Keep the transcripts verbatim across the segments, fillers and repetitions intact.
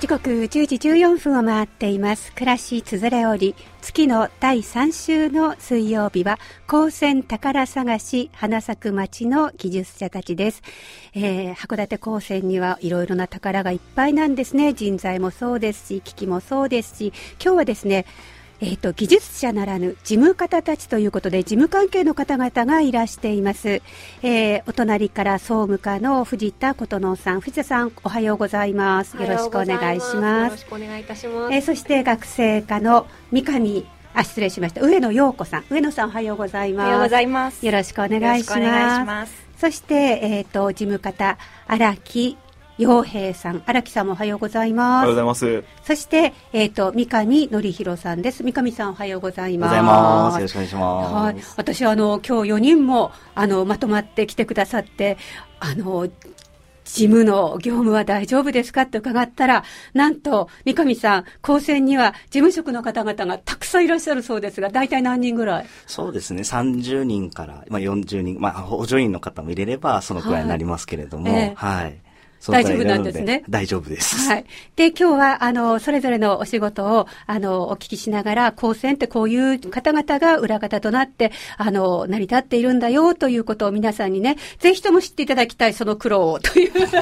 時刻じゅうじじゅうよんぷんを回っています。暮らしつづれ折月のだいさん週の水曜日は高専宝探し花咲く町の技術者たちです。えー、函館高専にはいろいろな宝がいっぱいなんですね。人材もそうですし、機器もそうですし、今日はですねえーと、技術者ならぬ事務方たちということで事務関係の方々がいらしています。えー、お隣から総務課の藤田琴乃さん、藤田さんおはようございます。よろしくお願いします。 よろしくお願いいたします。 えー、そして学生課の三上あ失礼しました上野陽子さん、上野さんおはようございます。 おはようございます。 よろしくお願いします。そして、えーと、事務方荒木陽平さん、荒木さんもおはようございます。 おはようございます。 そして、えっ、ー、と、三上則弘さんです。三上さんおはようございます。 おはようございます。よろしくお願いします。 はい。私はあの、今日よにんも、あの、まとまってきてくださって、あの、事務の業務は大丈夫ですかって伺ったら、なんと、三上さん、高専には事務職の方々がたくさんいらっしゃるそうですが、大体何人ぐらい？ そうですね、さんじゅうにんから、まあ、よんじゅうにん、まあ、補助員の方も入れれば、そのくらいになりますけれども、はい。えーはい大丈夫なんですね。 大丈夫です。 はい。で、今日は、あの、それぞれのお仕事を、あの、お聞きしながら、高専ってこういう方々が裏方となって、あの、成り立っているんだよ、ということを皆さんにね、ぜひとも知っていただきたい、その苦労を、という。まず、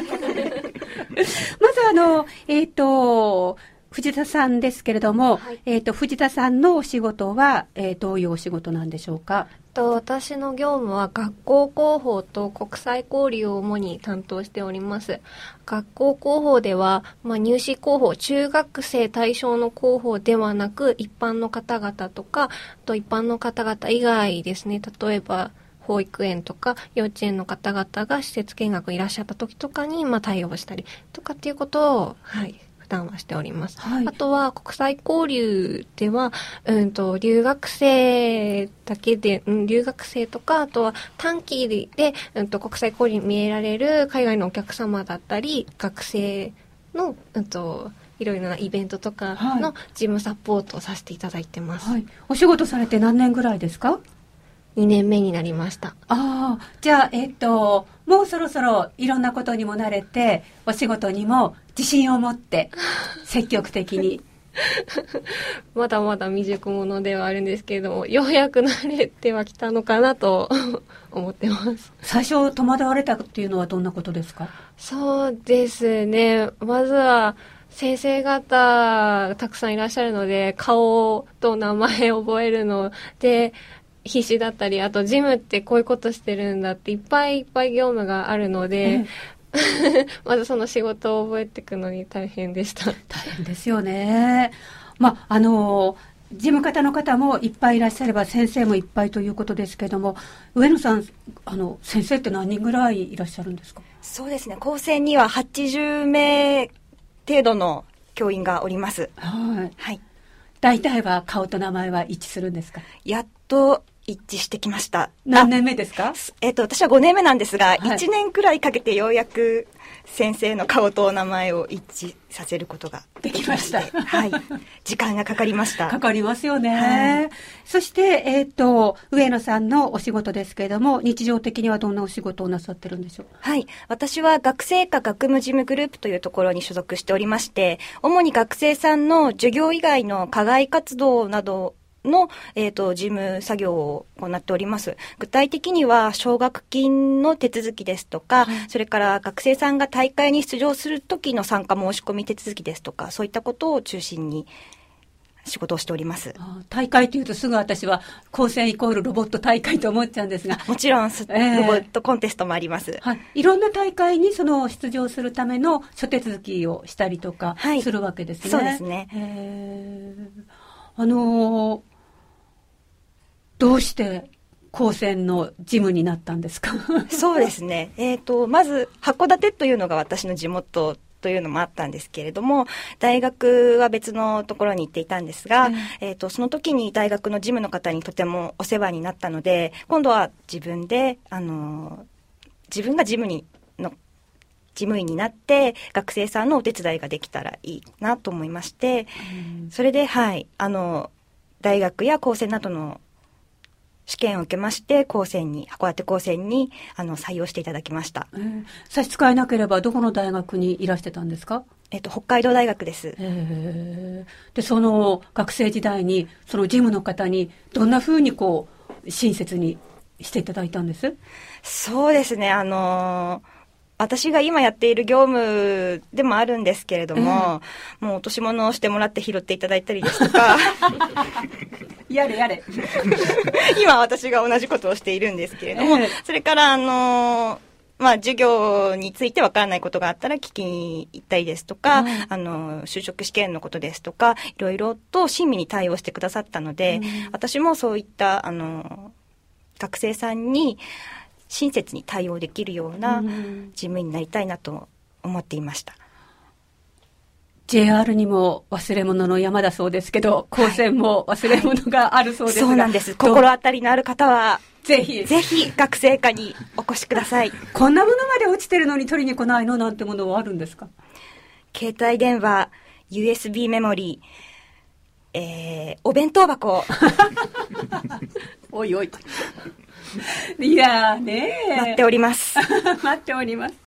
あの、えっと、藤田さんですけれども、はい、えっと、藤田さんのお仕事は、えー、どういうお仕事なんでしょうか？ と私の業務は学校広報と国際交流を主に担当しております。学校広報では、まあ、入試広報、中学生対象の広報ではなく、一般の方々とか、あと一般の方々以外ですね、例えば保育園とか幼稚園の方々が施設見学いらっしゃった時とかに、まあ、対応したりとかっていうことを、はい。負担はしております、はい、あとは国際交流では、うんと、留学生だけで、うん、留学生とかあとは短期で、うんと、国際交流に見えられる海外のお客様だったり学生の、うんと、いろいろなイベントとかの事務サポートをさせていただいてます、 はい、お仕事されて何年ぐらいですか？ にねんめになりました。 ああ、じゃあ、えっと、もうそろそろいろんなことにも慣れて、お仕事にも自信を持って、積極的に。 まだまだ未熟者ではあるんですけれども、ようやく慣れてはきたのかなと思ってます。 最初戸惑われたっていうのはどんなことですか？ そうですね。まずは、先生方たくさんいらっしゃるので、顔と名前を覚えるので、必死だったり、あとジムってこういうことしてるんだっていっぱいいっぱい業務があるので、えまずその仕事を覚えていくのに大変でした。 大変ですよね。まあ、あの事務方の方もいっぱいいらっしゃれば先生もいっぱいということですけども、上野さん、あの先生って何人ぐらいいらっしゃるんですか？ そうですね、高専にははちじゅうめい程度の教員がおります。 はい、 はい。 大体は顔と名前は一致するんですか？ やっと一致してきました。 何年目ですか？ えっと、私はごねんめなんですが、はい、いちねんくらいかけてようやく先生の顔とお名前を一致させることができました。 はい。時間がかかりました。 かかりますよね。 はい、 そして、えっと、上野さんのお仕事ですけれども、日常的にはどんなお仕事をなさってるんでしょう？ はい。私は学生課学務事務グループというところに所属しておりまして、主に学生さんの授業以外の課外活動などの、えーと、事務作業を行っております。具体的には奨学金の手続きですとか、はい、それから学生さんが大会に出場する時の参加申し込み手続きですとか、そういったことを中心に仕事をしております。 あ、大会というとすぐ私は高専イコールロボット大会と思っちゃうんですが、 もちろん、えー、ロボットコンテストもあります。 はい、いろんな大会にその出場するための諸手続きをしたりとかするわけですね。 はい、そうですね。 えー、あのーどうして高専の事務になったんですか？ そうですね。えっと、まず、函館というのが私の地元というのもあったんですけれども、大学は別のところに行っていたんですが、うん、えっと、その時に大学の事務の方にとてもお世話になったので、今度は自分で、あの、自分が事務にの、事務員になって学生さんのお手伝いができたらいいなと思いまして、うん、それで、はい、あの、大学や高専などの試験を受けまして高専に函館高専にあの採用していただきました、 えー、差し支えなければどこの大学にいらしてたんですか？ えっと、北海道大学です。 へで、その学生時代に、その事務の方に、どんな風にこう、親切にしていただいたんです？ そうですね、あのー、私が今やっている業務でもあるんですけれども、えー、もう落とし物をしてもらって拾っていただいたりですとか。 やれやれ。 今私が同じことをしているんですけれども、えー、それから、あのー、まあ、授業についてわからないことがあったら聞きに行ったりですとか、うん、あの、就職試験のことですとか、いろいろと親身に対応してくださったので、うん、私もそういった、あの、学生さんに親切に対応できるような事務員になりたいなと思っていました。 ジェイアール にも忘れ物の山だそうですけど、高専も忘れ物があるそうですが、はいはい、そうなんです。心当たりのある方は、 ぜひ。 ぜひ学生課にお越しください。 こんなものまで落ちてるのに取りに来ないのなんてものはあるんですか？ 携帯電話、ユーエスビー メモリー、えー、お弁当箱。 おいおい。いやーねー。 待っております。 待っております。